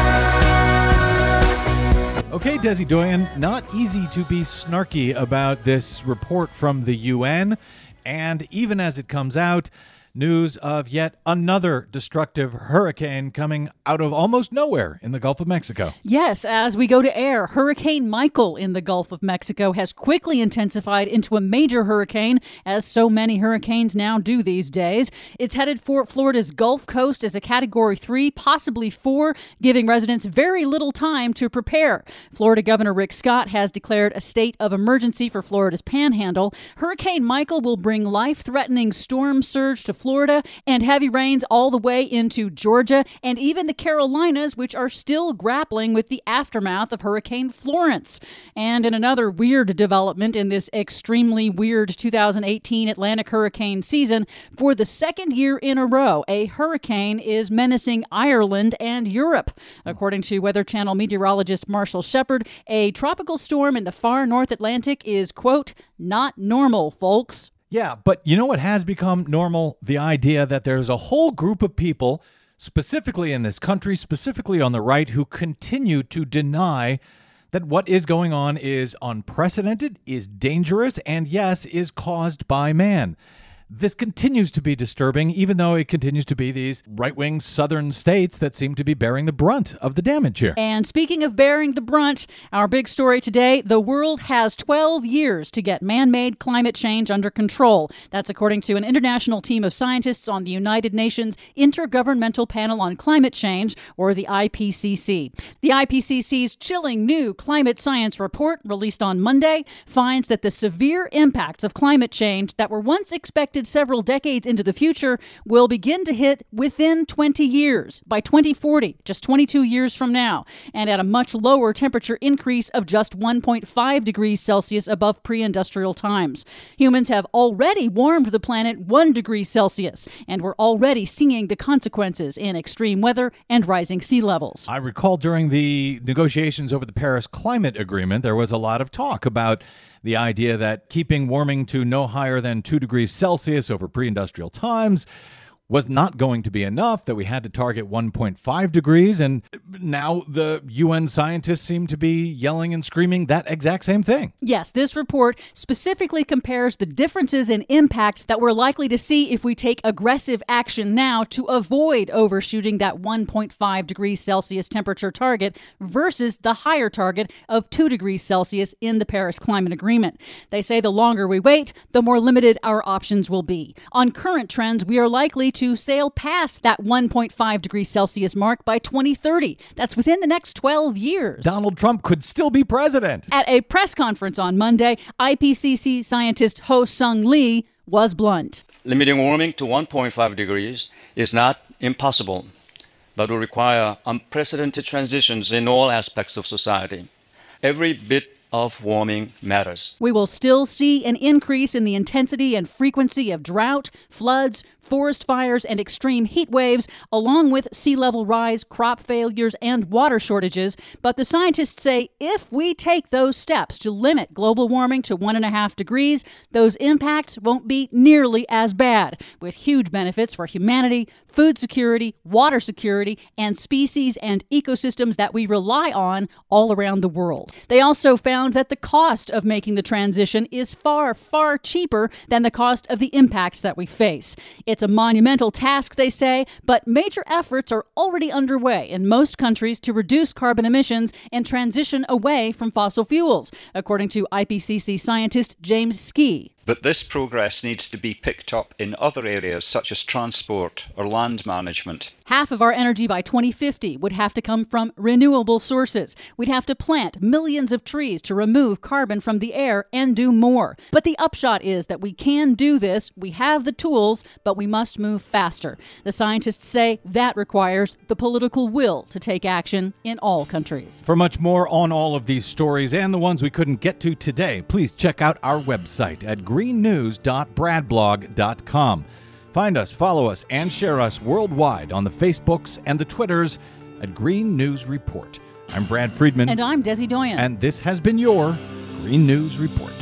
sun. Okay, Desi Doyen, not easy to be snarky about this report from the U N, and even as it comes out, news of yet another destructive hurricane coming out of almost nowhere in the Gulf of Mexico. Yes, as we go to air, Hurricane Michael in the Gulf of Mexico has quickly intensified into a major hurricane, as so many hurricanes now do these days. It's headed for Florida's Gulf Coast as a Category three, possibly four, giving residents very little time to prepare. Florida Governor Rick Scott has declared a state of emergency for Florida's Panhandle. Hurricane Michael will bring life-threatening storm surge to Florida and heavy rains all the way into Georgia and even the Carolinas, which are still grappling with the aftermath of Hurricane Florence. And in another weird development in this extremely weird two thousand eighteen Atlantic hurricane season, for the second year in a row, a hurricane is menacing Ireland and Europe. According to Weather Channel meteorologist Marshall Shepard, a tropical storm in the far North Atlantic is, quote, not normal, folks. Yeah, but you know what has become normal? The idea that there's a whole group of people, specifically in this country, specifically on the right, who continue to deny that what is going on is unprecedented, is dangerous, and yes, is caused by man. This continues to be disturbing, even though it continues to be these right-wing southern states that seem to be bearing the brunt of the damage here. And speaking of bearing the brunt, our big story today, the world has twelve years to get man-made climate change under control. That's according to an international team of scientists on the United Nations Intergovernmental Panel on Climate Change, or the I P C C. The I P C C's chilling new climate science report, released on Monday, finds that the severe impacts of climate change that were once expected several decades into the future will begin to hit within twenty years, by twenty forty, just twenty-two years from now, and at a much lower temperature increase of just one point five degrees Celsius above pre-industrial times. Humans have already warmed the planet one degree Celsius, and we're already seeing the consequences in extreme weather and rising sea levels. I recall during the negotiations over the Paris Climate Agreement, there was a lot of talk about the idea that keeping warming to no higher than two degrees Celsius over pre-industrial times was not going to be enough, that we had to target one point five degrees, and now the U N scientists seem to be yelling and screaming that exact same thing. Yes, this report specifically compares the differences in impacts that we're likely to see if we take aggressive action now to avoid overshooting that one point five degrees Celsius temperature target versus the higher target of two degrees Celsius in the Paris Climate Agreement. They say the longer we wait, the more limited our options will be. On current trends, we are likely to to sail past that one point five degrees Celsius mark by twenty thirty. That's within the next twelve years. Donald Trump could still be president. At a press conference on Monday, I P C C scientist Ho Sung Lee was blunt. Limiting warming to one point five degrees is not impossible, but will require unprecedented transitions in all aspects of society. Every bit of warming matters. We will still see an increase in the intensity and frequency of drought, floods, forest fires, and extreme heat waves, along with sea level rise, crop failures, and water shortages. But the scientists say if we take those steps to limit global warming to one and a half degrees, those impacts won't be nearly as bad, with huge benefits for humanity, food security, water security, and species and ecosystems that we rely on all around the world. They also found that the cost of making the transition is far, far cheaper than the cost of the impacts that we face. It's a monumental task, they say, but major efforts are already underway in most countries to reduce carbon emissions and transition away from fossil fuels, according to I P C C scientist James Skee. But this progress needs to be picked up in other areas such as transport or land management. Half of our energy by twenty fifty would have to come from renewable sources. We'd have to plant millions of trees to remove carbon from the air and do more. But the upshot is that we can do this, we have the tools, but we must move faster. The scientists say that requires the political will to take action in all countries. For much more on all of these stories and the ones we couldn't get to today, please check out our website at green news dot brad blog dot com. Find us, follow us, and share us worldwide on the Facebooks and the Twitters at Green News Report. I'm Brad Friedman. And I'm Desi Doyen. And this has been your Green News Report.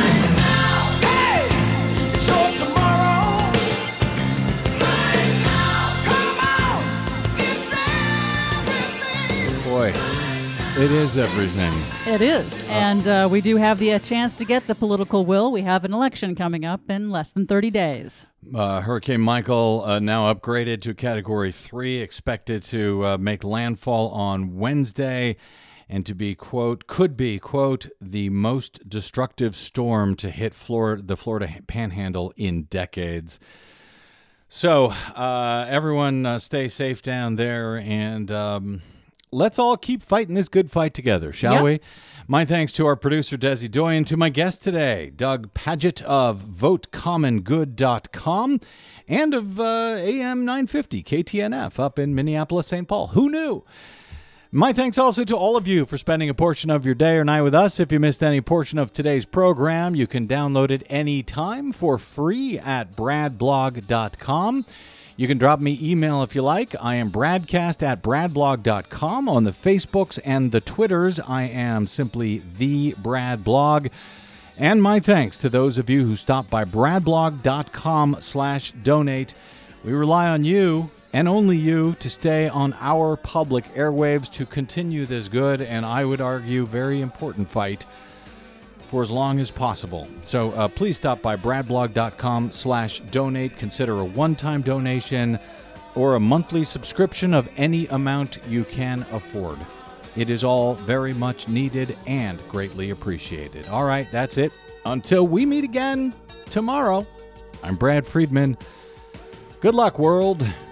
Boy, it is everything. It is. And uh, we do have the uh, chance to get the political will. We have an election coming up in less than thirty days. Uh, Hurricane Michael uh, now upgraded to Category three, expected to uh, make landfall on Wednesday and to be, quote, could be, quote, the most destructive storm to hit Florida, the Florida Panhandle in decades. So uh, everyone uh, stay safe down there, and um, let's all keep fighting this good fight together, shall yep. we? My thanks to our producer, Desi Doyen, to my guest today, Doug Pagitt of vote common good dot com and of uh, A M nine fifty K T N F up in Minneapolis, Saint Paul. Who knew? My thanks also to all of you for spending a portion of your day or night with us. If you missed any portion of today's program, you can download it anytime for free at brad blog dot com. You can drop me email if you like. I am bradcast at brad blog dot com. On the Facebooks and the Twitters, I am simply the Brad Blog. And my thanks to those of you who stopped by brad blog dot com slash donate. We rely on you, and only you, to stay on our public airwaves to continue this good, and I would argue very important fight for as long as possible. So uh, please stop by brad blog dot com slash donate. Consider a one-time donation or a monthly subscription of any amount you can afford. It is all very much needed and greatly appreciated. All right, that's it. Until we meet again tomorrow, I'm Brad Friedman. Good luck, world.